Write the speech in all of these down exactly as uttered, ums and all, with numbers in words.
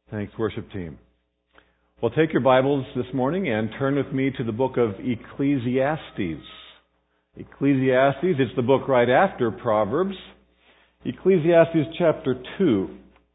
Thanks, worship team. Well, take your Bibles this morning and turn with me to the book of Ecclesiastes. Ecclesiastes, it's the book right after Proverbs. Ecclesiastes chapter two.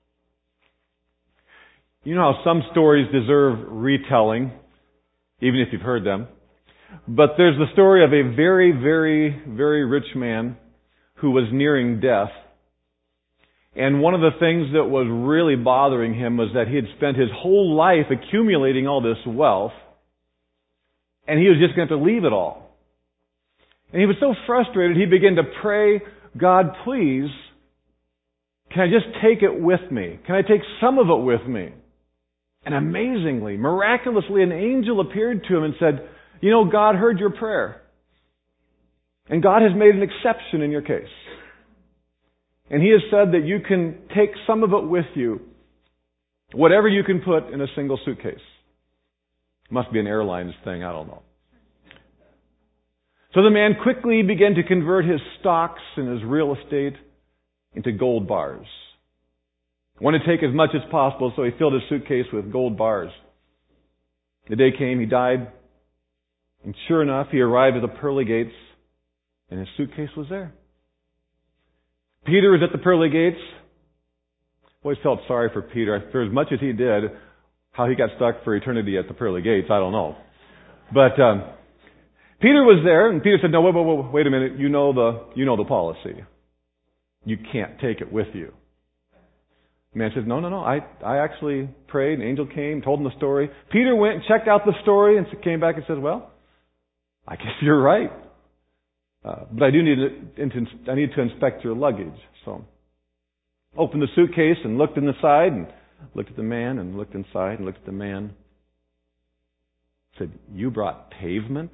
You know how some stories deserve retelling, even if you've heard them. But there's the story of a very, very, very rich man who was nearing death. And one of the things that was really bothering him was that he had spent his whole life accumulating all this wealth, and he was just going to have to leave it all. And he was so frustrated, he began to pray, God, please, can I just take it with me? Can I take some of it with me? And amazingly, miraculously, an angel appeared to him and said, you know, God heard your prayer. And God has made an exception in your case. And He has said that you can take some of it with you, whatever you can put in a single suitcase. Must be an airlines thing, I don't know. So the man quickly began to convert his stocks and his real estate into gold bars. Wanted to take as much as possible, so he filled his suitcase with gold bars. The day came, he died, and sure enough, he arrived at the pearly gates, and his suitcase was there. Peter was at the pearly gates. Always felt sorry for Peter. For as much as he did, how he got stuck for eternity at the pearly gates, I don't know. But um, Peter was there, and Peter said, "No, wait, wait, wait, wait a minute. You know the you know the policy. You can't take it with you." The man says, "No, no, no. I I actually prayed. An angel came, told him the story. Peter went and checked out the story, and came back and said, "Well, I guess you're right. Uh, but I do need to, I need to inspect your luggage." So, opened the suitcase and looked in the side and looked at the man and looked inside and looked at the man. Said, "You brought pavement?"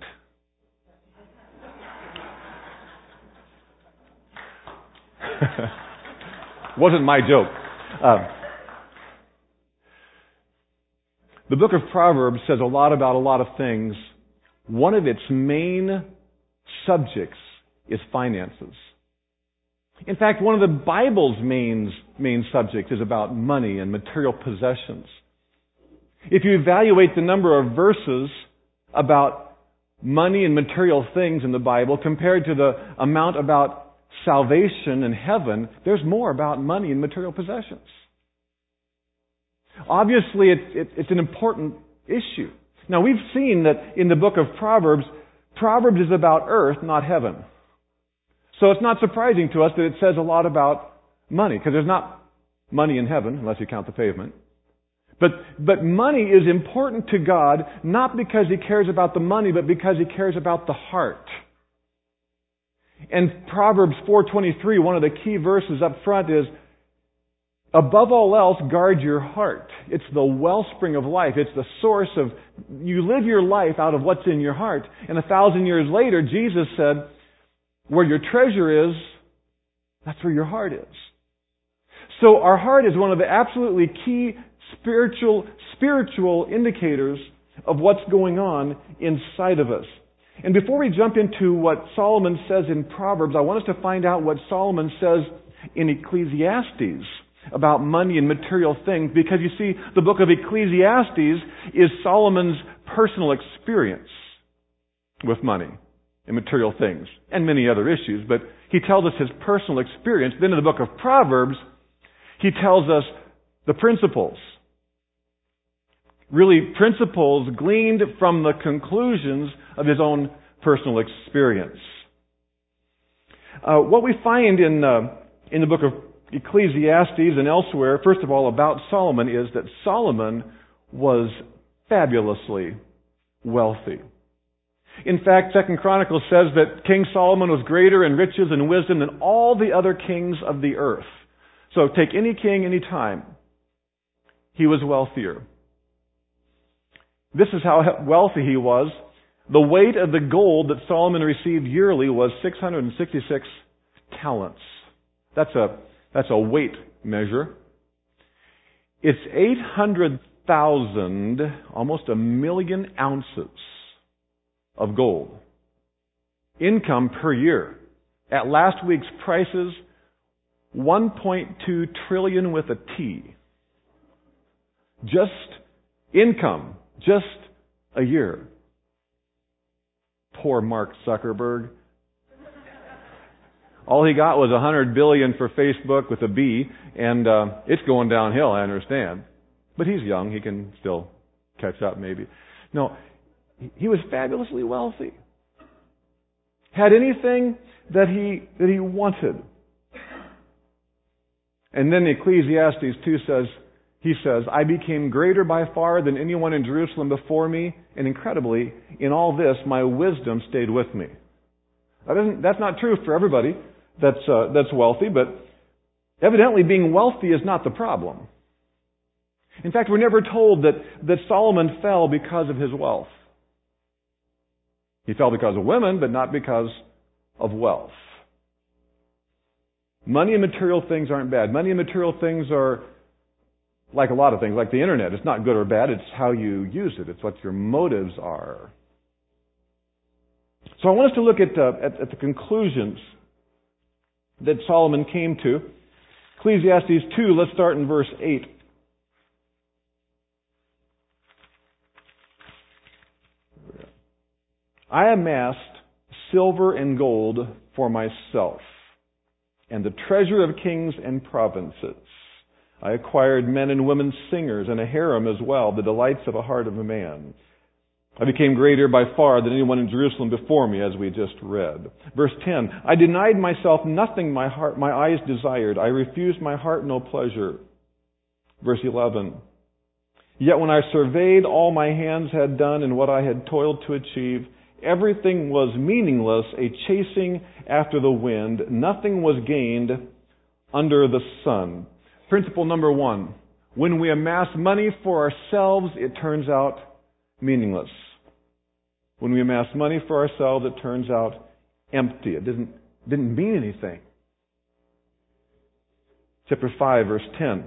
Wasn't my joke. Um, the book of Proverbs says a lot about a lot of things. One of its main subjects is finances. In fact, one of the Bible's main, main subjects is about money and material possessions. If you evaluate the number of verses about money and material things in the Bible compared to the amount about salvation and heaven, there's more about money and material possessions. Obviously, it, it, it's an important issue. Now, we've seen that in the book of Proverbs, Proverbs is about earth, not heaven. So it's not surprising to us that it says a lot about money, because there's not money in heaven, unless you count the pavement. But, but money is important to God, not because He cares about the money, but because He cares about the heart. And Proverbs four twenty-three, one of the key verses up front is, above all else, guard your heart. It's the wellspring of life. It's the source of, you live your life out of what's in your heart. And a thousand years later, Jesus said, where your treasure is, that's where your heart is. So our heart is one of the absolutely key spiritual, spiritual indicators of what's going on inside of us. And before we jump into what Solomon says in Proverbs, I want us to find out what Solomon says in Ecclesiastes about money and material things, because you see, the book of Ecclesiastes is Solomon's personal experience with money and material things, and many other issues, but he tells us his personal experience. Then in the book of Proverbs, he tells us the principles. Really, principles gleaned from the conclusions of his own personal experience. Uh, what we find in uh, in the book of Ecclesiastes and elsewhere, first of all, about Solomon, is that Solomon was fabulously wealthy. In fact, Second Chronicles says that King Solomon was greater in riches and wisdom than all the other kings of the earth. So take any king, any time. He was wealthier. This is how wealthy he was. The weight of the gold that Solomon received yearly was six hundred sixty-six talents. That's a That's a weight measure. It's eight hundred thousand, almost a million ounces of gold. Income per year. At last week's prices, one point two trillion with a T. Just income. Just a year. Poor Mark Zuckerberg. All he got was a hundred billion for Facebook with a B, and uh, it's going downhill, I understand. But he's young, he can still catch up maybe. No, he was fabulously wealthy. Had anything that he that he wanted. And then Ecclesiastes two says, he says, I became greater by far than anyone in Jerusalem before me, and incredibly, in all this, my wisdom stayed with me. That isn't, that's not true for everybody that's uh, that's wealthy, but evidently being wealthy is not the problem. In fact, we're never told that, that Solomon fell because of his wealth. He fell because of women, but not because of wealth. Money and material things aren't bad. Money and material things are like a lot of things, like the internet. It's not good or bad, it's how you use it. It's what your motives are. So I want us to look at, uh, at, at the conclusions that Solomon came to. Ecclesiastes two, let's start in verse eight. I amassed silver and gold for myself, and the treasure of kings and provinces. I acquired men and women singers, and a harem as well, the delights of a heart of a man. I became greater by far than anyone in Jerusalem before me, as we just read. Verse ten, I denied myself nothing my heart, my eyes desired. I refused my heart no pleasure. Verse eleven, yet when I surveyed all my hands had done and what I had toiled to achieve, everything was meaningless, a chasing after the wind. Nothing was gained under the sun. Principle number one, when we amass money for ourselves, it turns out meaningless. When we amass money for ourselves, it turns out empty. It didn't, didn't mean anything. Chapter five, verse ten.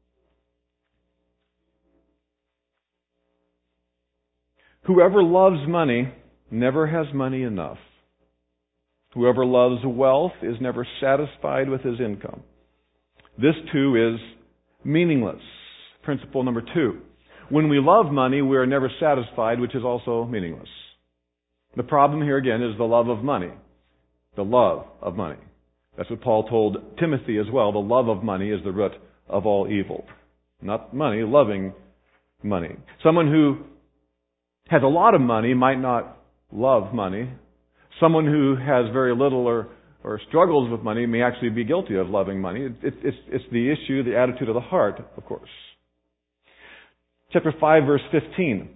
Whoever loves money never has money enough. Whoever loves wealth is never satisfied with his income. This too is meaningless. Principle number two. When we love money, we are never satisfied, which is also meaningless. The problem here again is the love of money. The love of money. That's what Paul told Timothy as well. The love of money is the root of all evil. Not money, loving money. Someone who has a lot of money might not love money. Someone who has very little or, or struggles with money may actually be guilty of loving money. It, it, it's, it's the issue, the attitude of the heart, of course. Chapter five, verse fifteen.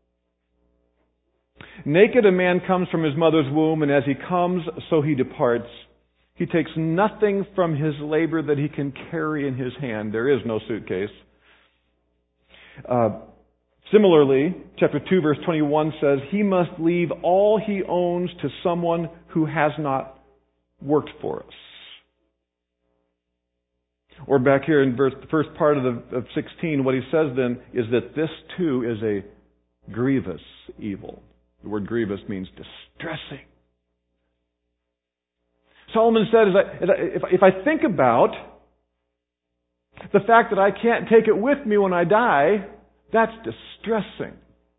Naked a man comes from his mother's womb, and as he comes, so he departs. He takes nothing from his labor that he can carry in his hand. There is no suitcase. Uh, similarly, chapter two, verse twenty-one says, he must leave all he owns to someone who has not worked for us. Or back here in verse, the first part of, the, of sixteen, what he says then is that this too is a grievous evil. The word grievous means distressing. Solomon said, as I, as I, if, if I think about the fact that I can't take it with me when I die, that's distressing.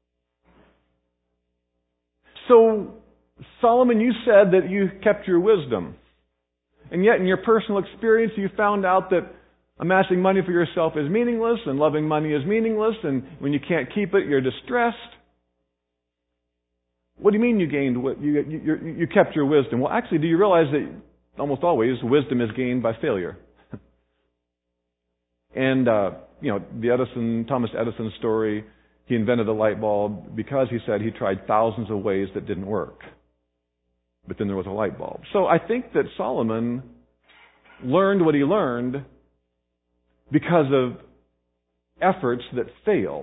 So, Solomon, you said that you kept your wisdom. And yet in your personal experience, you found out that amassing money for yourself is meaningless and loving money is meaningless, and when you can't keep it, you're distressed. What do you mean you gained, you, you, you kept your wisdom? Well, actually, do you realize that almost always wisdom is gained by failure? And, uh, you know, the Edison, Thomas Edison story, he invented the light bulb because he said he tried thousands of ways that didn't work. But then there was a light bulb. So I think that Solomon learned what he learned because of efforts that failed.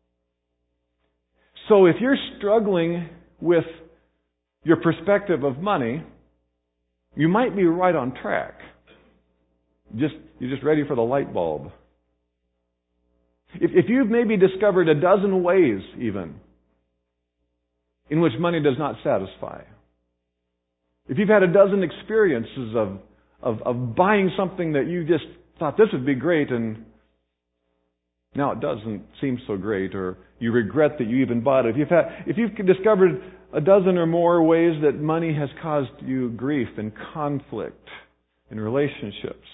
So if you're struggling with your perspective of money, you might be right on track. Just you're just ready for the light bulb. If, if you've maybe discovered a dozen ways even in which money does not satisfy, if you've had a dozen experiences of, of, of buying something that you just thought this would be great and now it doesn't seem so great, or you regret that you even bought it. If you've had, if you've discovered a dozen or more ways that money has caused you grief and conflict in relationships,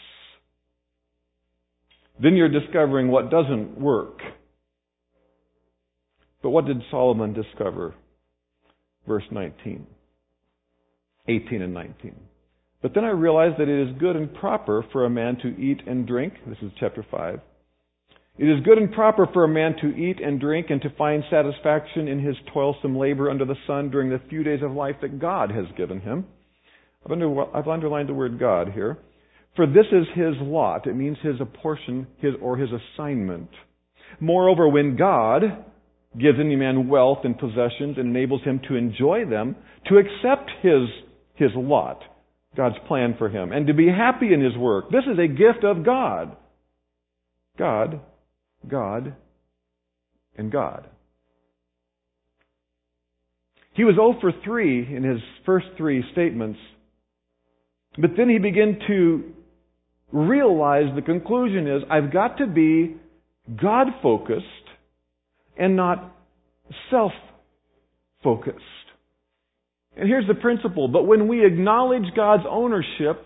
then you're discovering what doesn't work. But what did Solomon discover? Verse nineteen, eighteen and nineteen. But then I realized that it is good and proper for a man to eat and drink. This is chapter five. It is good and proper for a man to eat and drink and to find satisfaction in his toilsome labor under the sun during the few days of life that God has given him. I've, under, I've underlined the word God here. For this is his lot. It means his portion, his or his assignment. Moreover, when God gives any man wealth and possessions and enables him to enjoy them, to accept his, his lot, God's plan for him, and to be happy in his work, this is a gift of God. God, God, and God. He was zero for three in his first three statements, but then he began to realize the conclusion is, I've got to be God-focused and not self-focused. And here's the principle. But when we acknowledge God's ownership,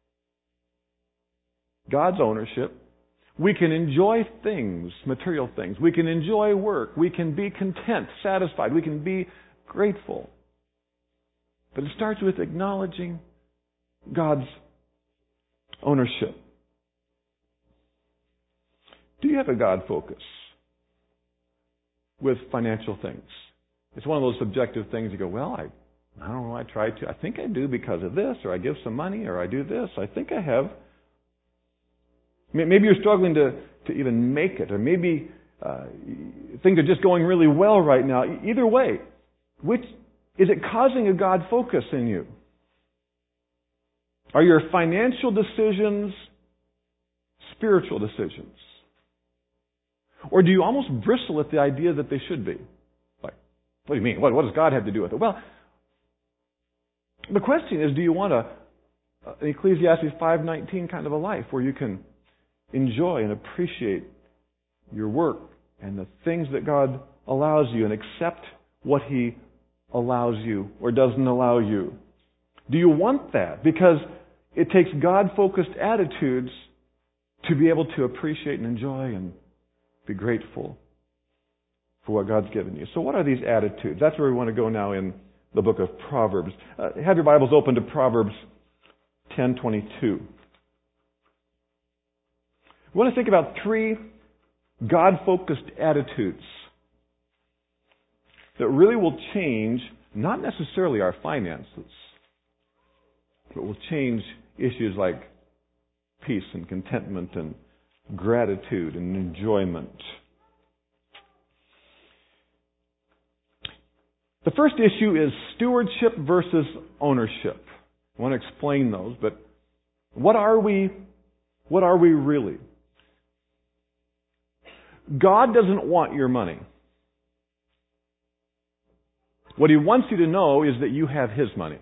God's ownership, we can enjoy things, material things. We can enjoy work. We can be content, satisfied. We can be grateful. But it starts with acknowledging God's ownership. Do you have a God focus with financial things? It's one of those subjective things you go, well, I, I don't know, I try to. I think I do because of this, or I give some money, or I do this. I think I have. Maybe you're struggling to, to even make it, or maybe uh, things are just going really well right now. Either way, which is it causing a God focus in you? Are your financial decisions spiritual decisions? Or do you almost bristle at the idea that they should be? Like, what do you mean? What, what does God have to do with it? Well, the question is, do you want a, an Ecclesiastes five nineteen kind of a life where you can enjoy and appreciate your work and the things that God allows you and accept what He allows you or doesn't allow you? Do you want that? Because it takes God-focused attitudes to be able to appreciate and enjoy and be grateful for what God's given you. So what are these attitudes? That's where we want to go now in the book of Proverbs. Uh, have your Bibles open to Proverbs ten twenty-two. We want to think about three God-focused attitudes that really will change not necessarily our finances, but will change issues like peace and contentment and gratitude and enjoyment. The first issue is stewardship versus ownership. I want to explain those, but what are we, what are we really? God doesn't want your money. What He wants you to know is that you have His money.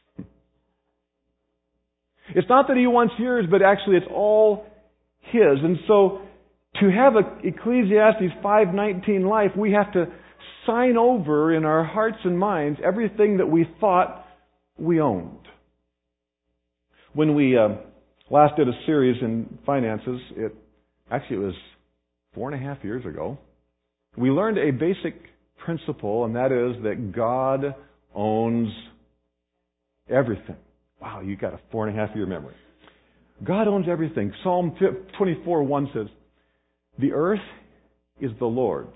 It's not that He wants yours, but actually it's all His. And so to have an Ecclesiastes five nineteen life, we have to sign over in our hearts and minds everything that we thought we owned. When we uh, last did a series in finances, it actually it was four and a half years ago, we learned a basic principle, and that is that God owns everything. Wow, you got a four and a half year memory. God owns everything. Psalm twenty-four one says, "The earth is the Lord's,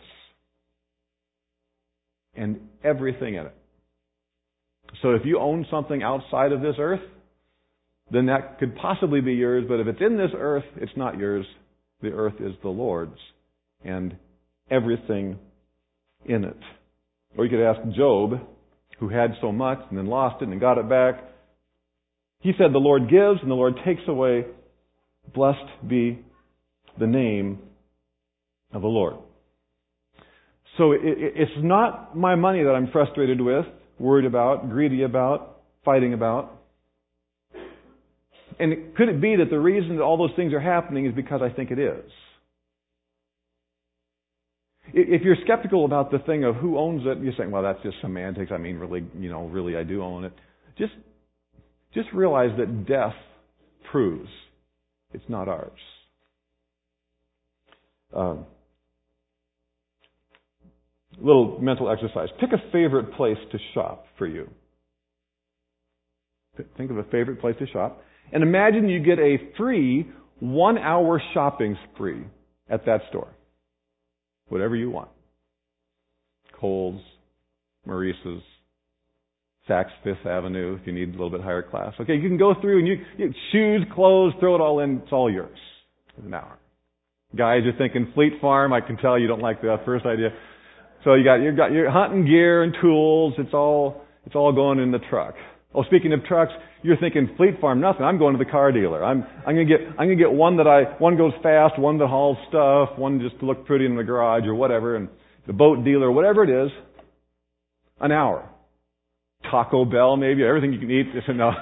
and everything in it." So if you own something outside of this earth, then that could possibly be yours. But if it's in this earth, it's not yours. The earth is the Lord's, and everything in it. Or you could ask Job, who had so much and then lost it and got it back. He said, "The Lord gives and the Lord takes away. Blessed be the name of the Lord." So it, it, it's not my money that I'm frustrated with, worried about, greedy about, fighting about. And it, could it be that the reason that all those things are happening is because I think it is? If you're skeptical about the thing of who owns it, you're saying, well, that's just semantics. I mean, really, you know, really I do own it. Just, just realize that death proves it's not ours. Um, little mental exercise. Pick a favorite place to shop for you. Think of a favorite place to shop. And imagine you get a free one-hour shopping spree at that store. Whatever you want. Kohl's, Maurice's, Saks Fifth Avenue, if you need a little bit higher class. Okay, you can go through and you, you shoes, clothes, throw it all in. It's all yours in an hour. Guys, you're thinking Fleet Farm. I can tell you don't like that first idea. So you got you got your hunting gear and tools. It's all it's all going in the truck. Oh, speaking of trucks, you're thinking Fleet Farm, nothing. I'm going to the car dealer. I'm I'm gonna get I'm gonna get one that I one goes fast, one that hauls stuff, one just to look pretty in the garage or whatever, and the boat dealer, whatever it is, an hour. Taco Bell, maybe everything you can eat. No.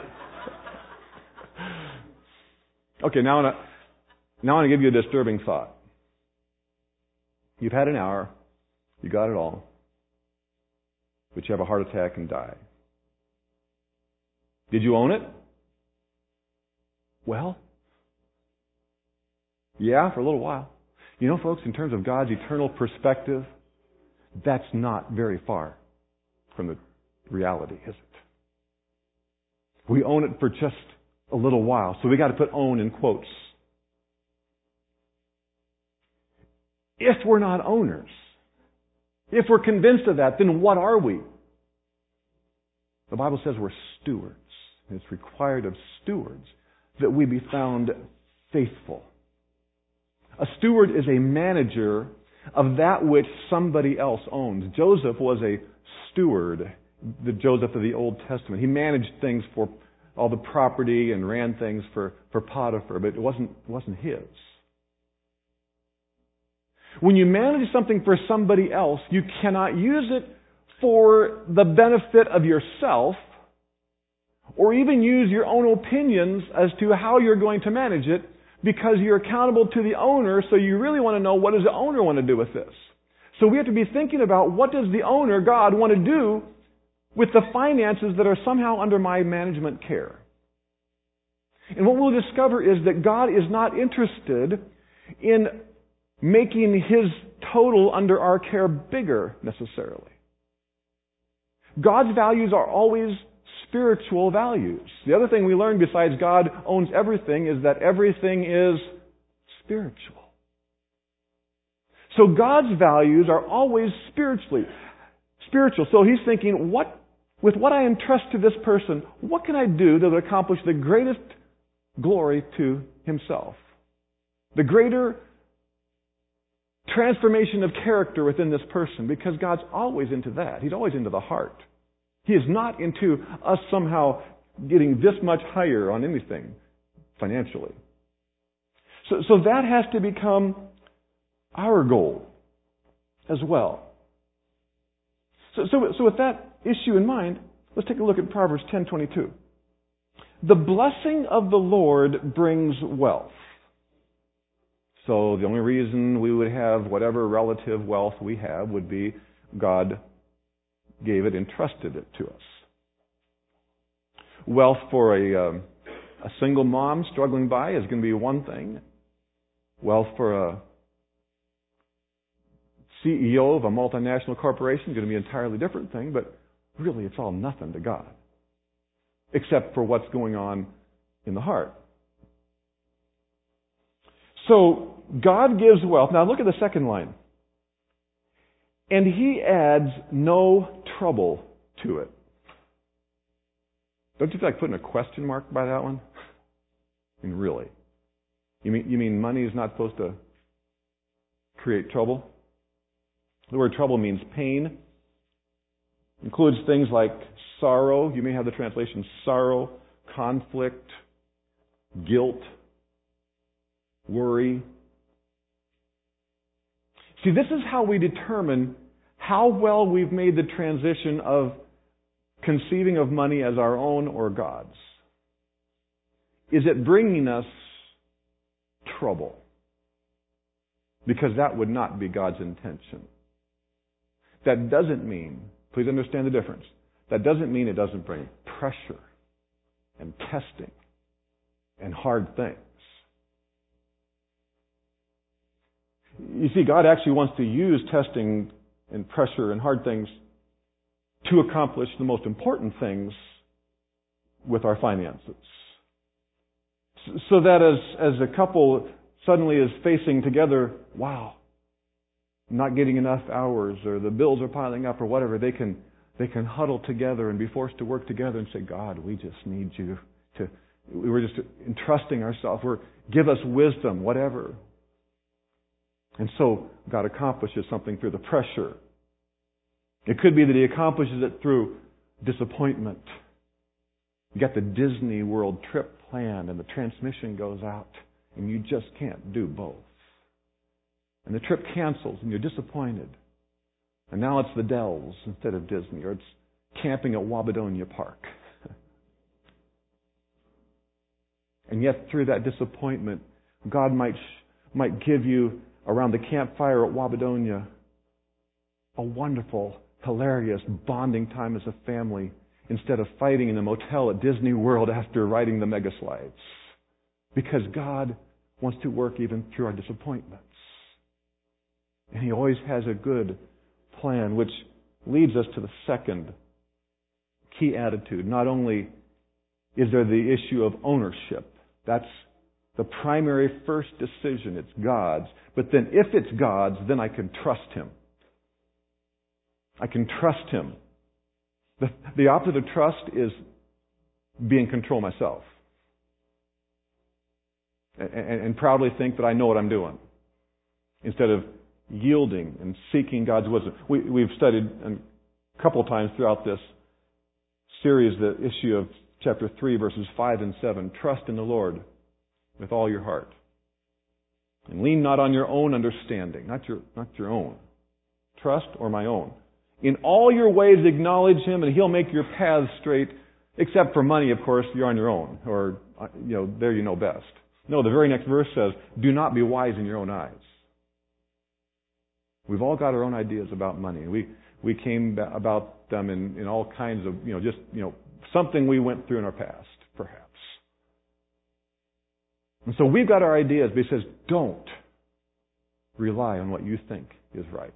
Okay, now I want to now I want to give you a disturbing thought. You've had an hour, you got it all, but you have a heart attack and die. Did you own it? Well, yeah, for a little while. You know, folks, in terms of God's eternal perspective, that's not very far from the reality, is it? We own it for just a little while, so we got to put own in quotes. If we're not owners, if we're convinced of that, then what are we? The Bible says we're stewards. It's required of stewards that we be found faithful. A steward is a manager of that which somebody else owns. Joseph was a steward, the Joseph of the Old Testament. He managed things for all the property and ran things for, for Potiphar, but it wasn't, it wasn't his. When you manage something for somebody else, you cannot use it for the benefit of yourself, or even use your own opinions as to how you're going to manage it, because you're accountable to the owner, so you really want to know, what does the owner want to do with this? So we have to be thinking about, what does the owner, God, want to do with the finances that are somehow under my management care? And what we'll discover is that God is not interested in making His total under our care bigger, necessarily. God's values are always spiritual values. The other thing we learn, besides God owns everything, is that everything is spiritual. So God's values are always spiritually spiritual. So He's thinking, what with what I entrust to this person, what can I do that will accomplish the greatest glory to Himself? The greater transformation of character within this person, because God's always into that. He's always into the heart. He is not into us somehow getting this much higher on anything financially. So, so that has to become our goal as well. So, so, so with that issue in mind, let's take a look at Proverbs ten twenty-two. The blessing of the Lord brings wealth. So the only reason we would have whatever relative wealth we have would be God gave it, entrusted it to us. Wealth for a, um, a single mom struggling by is going to be one thing. Wealth for a C E O of a multinational corporation is going to be an entirely different thing, but really it's all nothing to God, except for what's going on in the heart. So God gives wealth. Now look at the second line. And He adds no trouble to it. Don't you feel like putting a question mark by that one? I mean, really? You mean you mean money is not supposed to create trouble? The word trouble means pain. It includes things like sorrow. You may have the translation sorrow, conflict, guilt, worry. See, this is how we determine how well we've made the transition of conceiving of money as our own or God's. Is it bringing us trouble? because that would not be God's intention. That doesn't mean, please understand the difference, that doesn't mean it doesn't bring pressure and testing and hard things. You see, God actually wants to use testing and pressure and hard things to accomplish the most important things with our finances. So that as, as a couple suddenly is facing together, wow, not getting enough hours, or the bills are piling up, or whatever, they can they can huddle together and be forced to work together and say, God, we just need you to, we're just entrusting ourselves, we're, give us wisdom, whatever. And so God accomplishes something through the pressure. It could be that He accomplishes it through disappointment. You got the Disney World trip planned and the transmission goes out and you just can't do both. And the trip cancels and you're disappointed. And now it's the Dells instead of Disney, or it's camping at Wabadonia Park. And yet through that disappointment, God might might give you around the campfire at Wabadonia a wonderful, hilarious bonding time as a family instead of fighting in a motel at Disney World after riding the mega slides. Because God wants to work even through our disappointments. And He always has a good plan, which leads us to the second key attitude. Not only is there the issue of ownership, that's the primary first decision, it's God's. But then if it's God's, then I can trust Him. I can trust Him. The, the opposite of trust is be in control myself. And, and, and proudly think that I know what I'm doing. Instead of yielding and seeking God's wisdom. We, we've studied a couple of times throughout this series the issue of chapter three, verses five and seven. Trust in the Lord with all your heart. And lean not on your own understanding. Not your, not your own. Trust or my own. In all your ways acknowledge Him and He'll make your paths straight. Except for money, of course, you're on your own. Or, you know, there you know best. No, the very next verse says, do not be wise in your own eyes. We've all got our own ideas about money. We we came about them in, in all kinds of, you know, just, you know, something we went through in our past, perhaps. And so we've got our ideas, but He says, don't rely on what you think is right.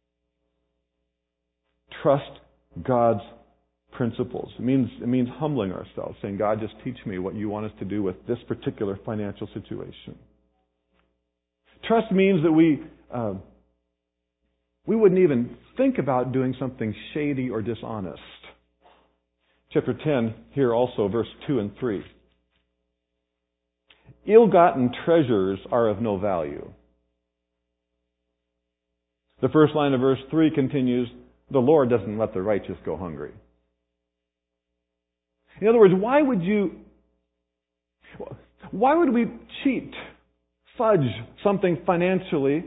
Trust God's principles. It means, it means humbling ourselves, saying, God, just teach me what you want us to do with this particular financial situation. Trust means that we... Uh, We wouldn't even think about doing something shady or dishonest. Chapter ten, here also, verse two and three. Ill-gotten treasures are of no value. The first line of verse three continues, the Lord doesn't let the righteous go hungry. In other words, why would you, why would we cheat, fudge something financially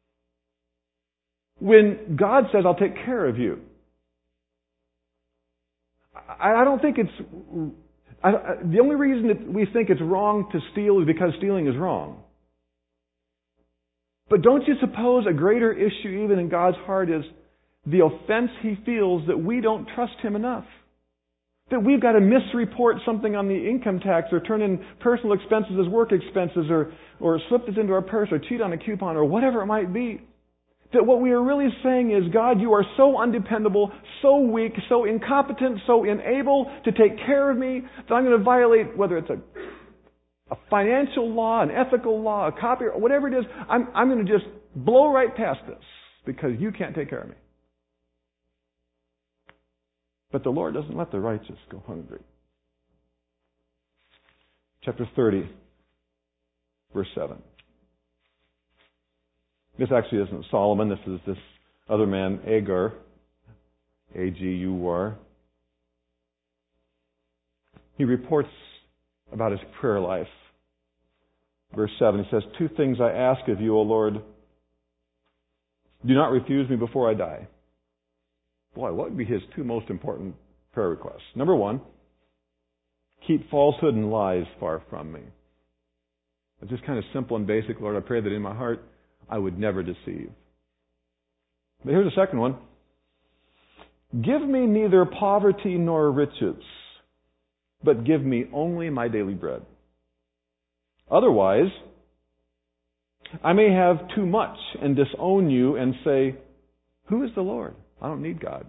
when God says, I'll take care of you? I, I don't think it's... I, I, the only reason that we think it's wrong to steal is because stealing is wrong. But don't you suppose a greater issue even in God's heart is the offense He feels that we don't trust Him enough? That we've got to misreport something on the income tax, or turn in personal expenses as work expenses, or, or slip this into our purse, or cheat on a coupon, or whatever it might be. That what we are really saying is, God, you are so undependable, so weak, so incompetent, so unable to take care of me, that I'm going to violate, whether it's a, a financial law, an ethical law, a copyright, whatever it is, I'm, I'm going to just blow right past this because you can't take care of me. But the Lord doesn't let the righteous go hungry. Chapter thirty, verse seven. This actually isn't Solomon. This is this other man, Agur. A G U R. He reports about his prayer life. Verse seven, he says, two things I ask of you, O Lord. Do not refuse me before I die. Boy, what would be his two most important prayer requests? Number one, keep falsehood and lies far from me. It's just kind of simple and basic. Lord, I pray that in my heart I would never deceive. But here's the second one. Give me neither poverty nor riches, but give me only my daily bread. Otherwise, I may have too much and disown you and say, who is the Lord? I don't need God.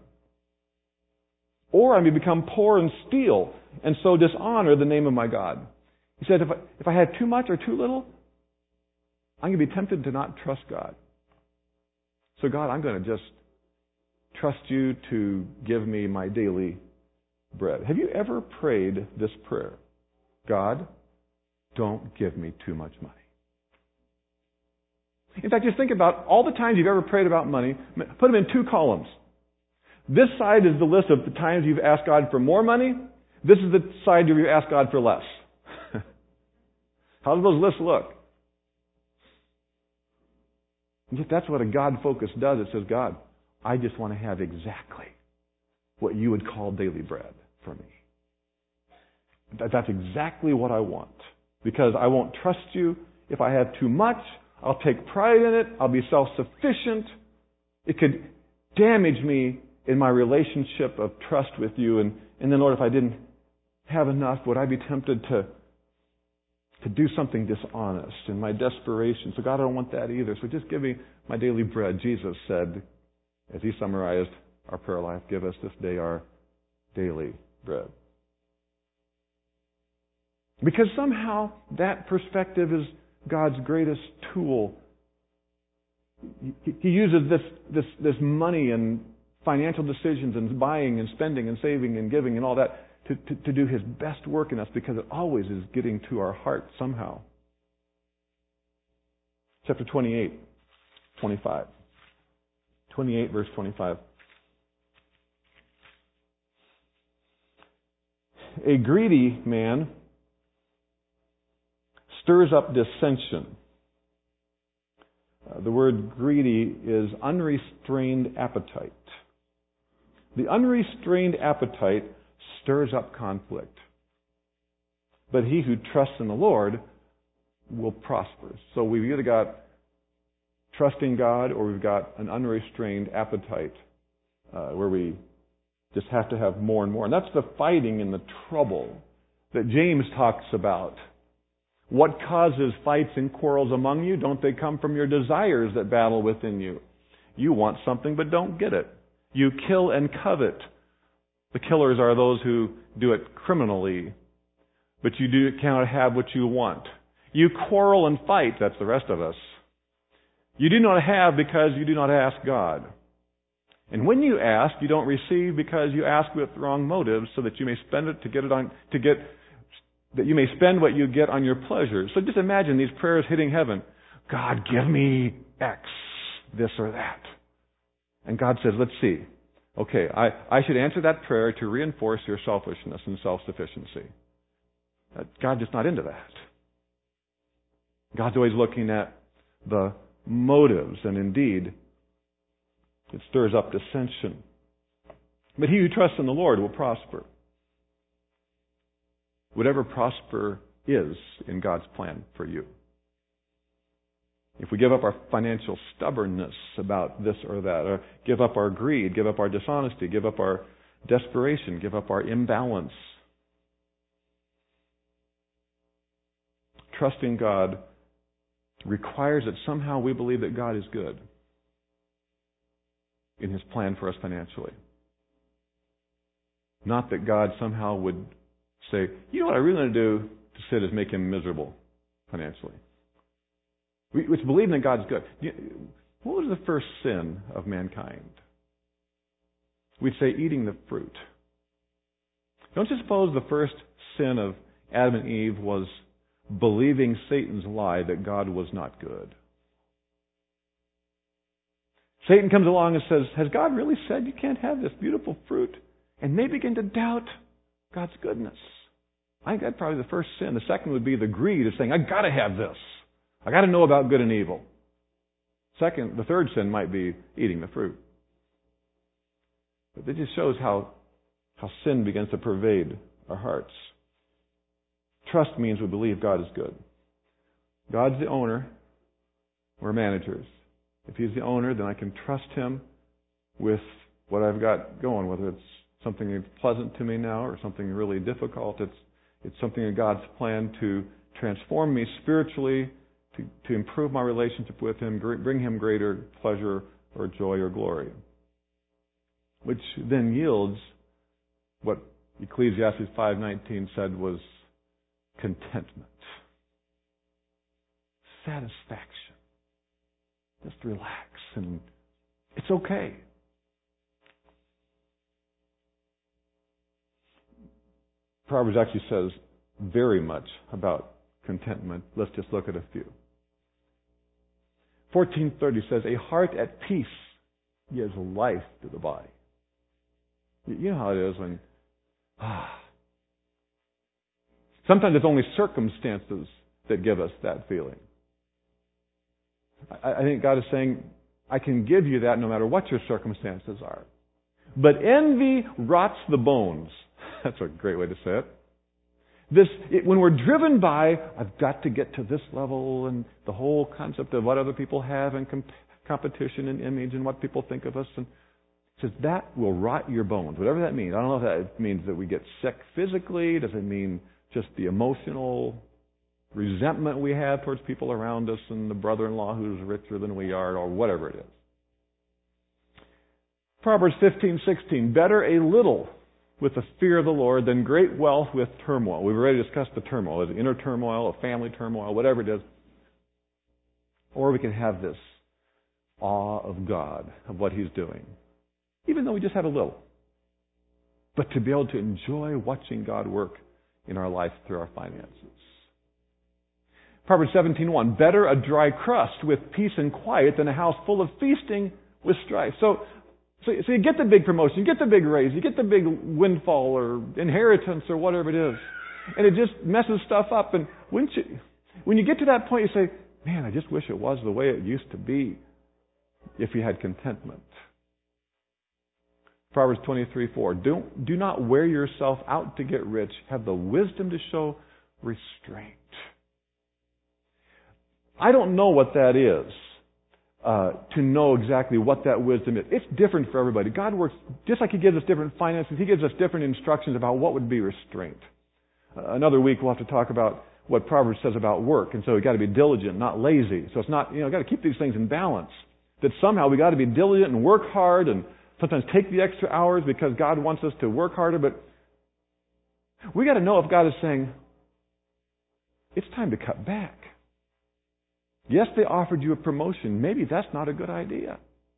Or I may become poor and steal, and so dishonor the name of my God. He said, if I, if I had too much or too little, I'm going to be tempted to not trust God. So God, I'm going to just trust you to give me my daily bread. Have you ever prayed this prayer? God, don't give me too much money. In fact, just think about all the times you've ever prayed about money. Put them in two columns. This side is the list of the times you've asked God for more money. This is the side where you ask God for less. How do those lists look? And yet that's what a God focus does. It says, God, I just want to have exactly what you would call daily bread for me. That's exactly what I want. Because I won't trust you. If I have too much, I'll take pride in it. I'll be self-sufficient. It could damage me in my relationship of trust with you. And, and then, Lord, if I didn't have enough, would I be tempted to, to do something dishonest in my desperation? So God, I don't want that either. So just give me my daily bread. Jesus said, as he summarized our prayer life, give us this day our daily bread. Because somehow that perspective is God's greatest tool. He, he uses this, this, this money and financial decisions and buying and spending and saving and giving and all that to, to, to do his best work in us, because it always is getting to our heart somehow. Chapter twenty-eight, twenty-five. twenty-eight, verse twenty-five. A greedy man stirs up dissension. Uh, the word greedy is unrestrained appetite. The unrestrained appetite stirs up conflict. But he who trusts in the Lord will prosper. So we've either got trusting God or we've got an unrestrained appetite uh, where we just have to have more and more. And that's the fighting and the trouble that James talks about. What causes fights and quarrels among you? Don't they come from your desires that battle within you? You want something but don't get it. You kill and covet. The killers are those who do it criminally, but you do cannot have what you want. You quarrel and fight. That's the rest of us. You do not have because you do not ask God. And when you ask, you don't receive because you ask with wrong motives, so that you may spend it to get it on to get that you may spend what you get on your pleasure. So just imagine these prayers hitting heaven. God, give me X, this or that. And God says, let's see. Okay, I, I should answer that prayer to reinforce your selfishness and self-sufficiency. God is not into that. God's always looking at the motives, and indeed, it stirs up dissension. But he who trusts in the Lord will prosper. Whatever prosper is in God's plan for you. If we give up our financial stubbornness about this or that, or give up our greed, give up our dishonesty, give up our desperation, give up our imbalance, trusting God requires that somehow we believe that God is good in his plan for us financially. Not that God somehow would say, you know what I really want to do to sit is make him miserable financially. We, it's believing that God's good. What was the first sin of mankind? We'd say eating the fruit. Don't you suppose the first sin of Adam and Eve was believing Satan's lie that God was not good? Satan comes along and says, has God really said you can't have this beautiful fruit? And they begin to doubt God's goodness. I think that's probably the first sin. The second would be the greed of saying, I've got to have this. I've got to know about good and evil. Second, the third sin might be eating the fruit. But it just shows how, how sin begins to pervade our hearts. Trust means we believe God is good. God's the owner. We're managers. If He's the owner, then I can trust Him with what I've got going, whether it's something that's pleasant to me now or something really difficult. It's it's something in God's plan to transform me spiritually, to, to improve my relationship with Him, bring Him greater pleasure or joy or glory. Which then yields what Ecclesiastes five nineteen said was contentment. Satisfaction. Just relax and it's okay. Proverbs actually says very much about contentment. Let's just look at a few. fourteen thirty says, a heart at peace gives life to the body. You know how it is when ah, sometimes it's only circumstances that give us that feeling. I, I think God is saying, I can give you that no matter what your circumstances are. But envy rots the bones. That's a great way to say it. This, it, when we're driven by, I've got to get to this level, and the whole concept of what other people have and comp- competition and image and what people think of us, and it says that will rot your bones, whatever that means. I don't know if that means that we get sick physically. Does it mean just the emotional resentment we have towards people around us and the brother-in-law who's richer than we are, or whatever it is? Proverbs fifteen sixteen, better a little with the fear of the Lord than great wealth with turmoil. We've already discussed the turmoil. Is it inner turmoil, a family turmoil, whatever it is. Or we can have this awe of God, of what He's doing, even though we just have a little. But to be able to enjoy watching God work in our life through our finances. Proverbs seventeen one, better a dry crust with peace and quiet than a house full of feasting with strife. So, so, so you get the big promotion, you get the big raise, you get the big windfall or inheritance or whatever it is. And it just messes stuff up. And wouldn't you, when you get to that point, you say, man, I just wish it was the way it used to be if you had contentment. Proverbs twenty-three four, do, do not wear yourself out to get rich. Have the wisdom to show restraint. I don't know what that is, uh, to know exactly what that wisdom is. It's different for everybody. God works, just like He gives us different finances, He gives us different instructions about what would be restraint. Uh, another week we'll have to talk about what Proverbs says about work. And so we've got to be diligent, not lazy. So it's not, you know, we've got to keep these things in balance. That somehow we've got to be diligent and work hard and sometimes take the extra hours because God wants us to work harder. But we got to know if God is saying, it's time to cut back. Yes, they offered you a promotion. Maybe that's not a good idea.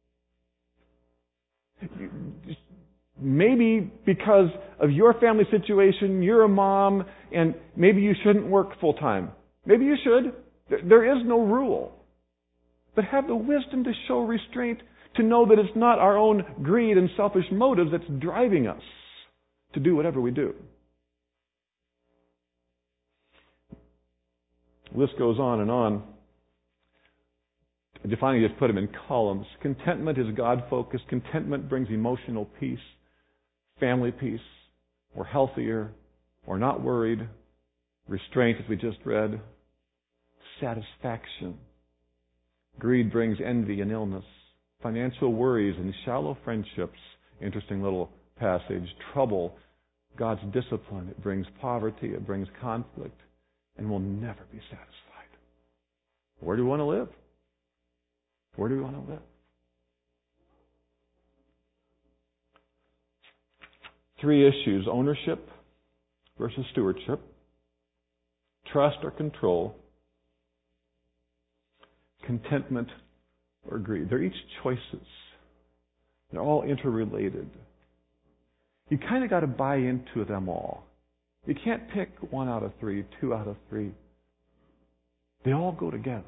Maybe because of your family situation, you're a mom, and maybe you shouldn't work full time. Maybe you should. There is no rule. But have the wisdom to show restraint, to know that it's not our own greed and selfish motives that's driving us to do whatever we do. The list goes on and on. I finally just put them in columns. Contentment is God-focused. Contentment brings emotional peace, family peace. We're healthier. We're not worried. Restraint, as we just read. Satisfaction. Greed brings envy and illness. Financial worries and shallow friendships. Interesting little passage. Trouble. God's discipline. It brings poverty. It brings conflict. And we'll never be satisfied. Where do we want to live? Where do we want to live? Three issues: ownership versus stewardship, trust or control, contentment or greed. They're each choices. They're all interrelated. You kind of got to buy into them all. You can't pick one out of three, two out of three. They all go together.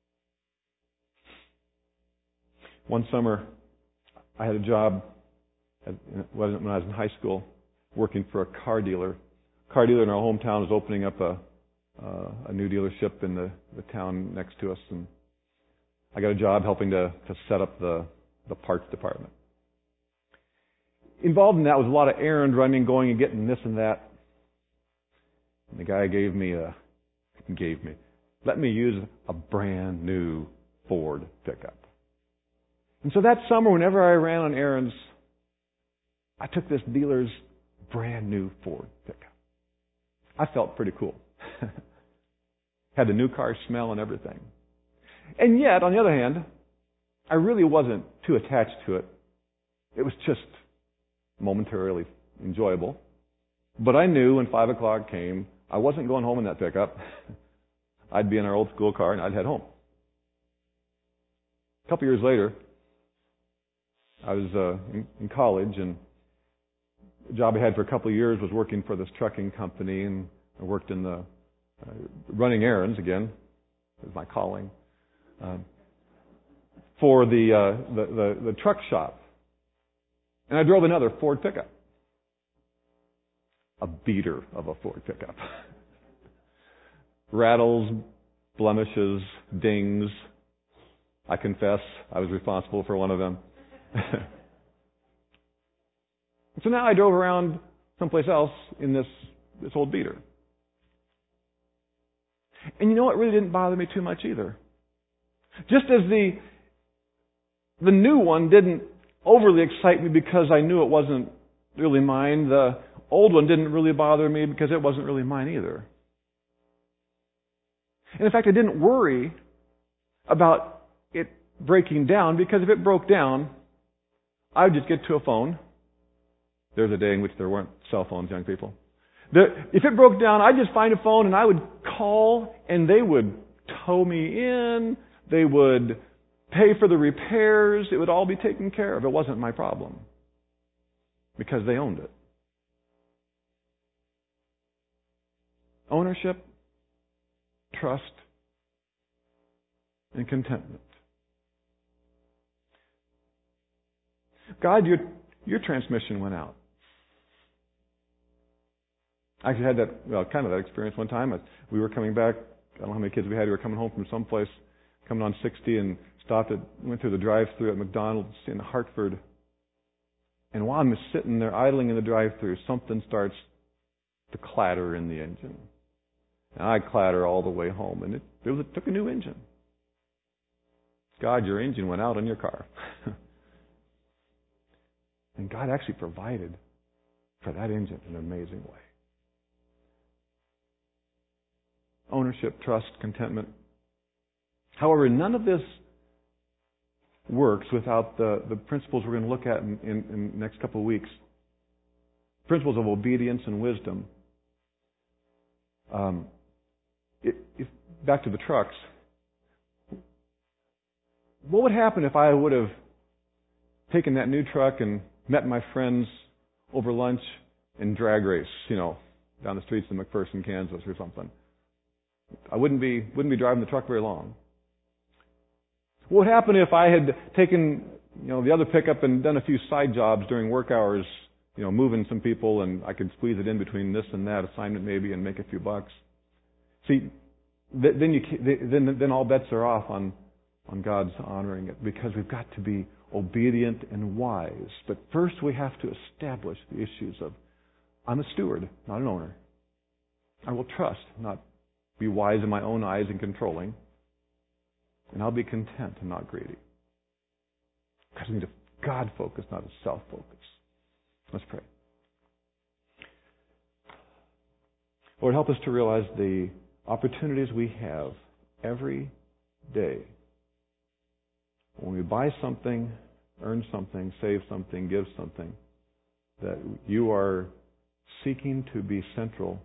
One summer, I had a job at, when I was in high school, working for a car dealer. A car dealer in our hometown was opening up a uh, a new dealership in the, the town next to us, and I got a job helping to, to set up the, the parts department. Involved in that was a lot of errand running, going and getting this and that. And the guy gave me a gave me let me use a brand new Ford pickup. And so that summer, whenever I ran on errands, I took this dealer's brand new Ford pickup. I felt pretty cool. Had the new car smell and everything. And yet, on the other hand, I really wasn't too attached to it. It was just momentarily enjoyable. But I knew when five o'clock came, I wasn't going home in that pickup. I'd be in our old school car and I'd head home. A couple years later, I was uh, in, in college, and the job I had for a couple of years was working for this trucking company, and I worked in the uh, running errands again. It was my calling. Um, for the, uh, the, the the truck shop. And I drove another Ford pickup. A beater of a Ford pickup. Rattles, blemishes, dings. I confess, I was responsible for one of them. So now I drove around someplace else in this, this old beater. And you know what really didn't bother me too much either? Just as the the new one didn't overly excite me because I knew it wasn't really mine, the old one didn't really bother me because it wasn't really mine either. And in fact, I didn't worry about it breaking down, because if it broke down, I would just get to a phone. There's a day in which there weren't cell phones, young people. The, if it broke down, I'd just find a phone and I would call, and they would tow me in. They would pay for the repairs. It would all be taken care of. It wasn't my problem because they owned it. Ownership, trust, and contentment. God, your, your transmission went out. I actually had that, well, kind of that experience one time. We were coming back, I don't know how many kids we had, we were coming home from someplace, coming on sixty, and stopped at, went through the drive-thru at McDonald's in Hartford. And while I'm sitting there idling in the drive-thru, something starts to clatter in the engine. And I clatter all the way home, and it, it, was, it took a new engine. God, your engine went out on your car. And God actually provided for that engine in an amazing way. Ownership, trust, contentment. However, none of this works without the, the principles we're going to look at in, in, in the next couple of weeks. Principles of obedience and wisdom. Um, it, if, back to the trucks. What would happen if I would have taken that new truck and met my friends over lunch and drag race, you know, down the streets of McPherson, Kansas or something? I wouldn't be wouldn't be driving the truck very long. What would happen if I had taken, you know, the other pickup and done a few side jobs during work hours, you know, moving some people, and I could squeeze it in between this and that assignment maybe and make a few bucks? See, then you then then all bets are off on on God's honoring it, because we've got to be obedient and wise. But first we have to establish the issues of, I'm a steward, not an owner. I will trust, not be wise in my own eyes and controlling. And I'll be content and not greedy. Because we need a God focus, not a self focus. Let's pray. Lord, help us to realize the opportunities we have every day. When we buy something, earn something, save something, give something, that you are seeking to be central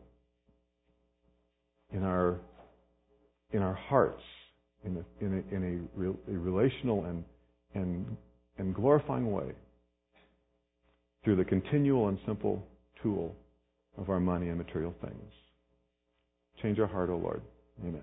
in our in our hearts, in a, in a, in a, real, a relational and, and and glorifying way, through the continual and simple tool of our money and material things. Change our heart, O Lord. Amen.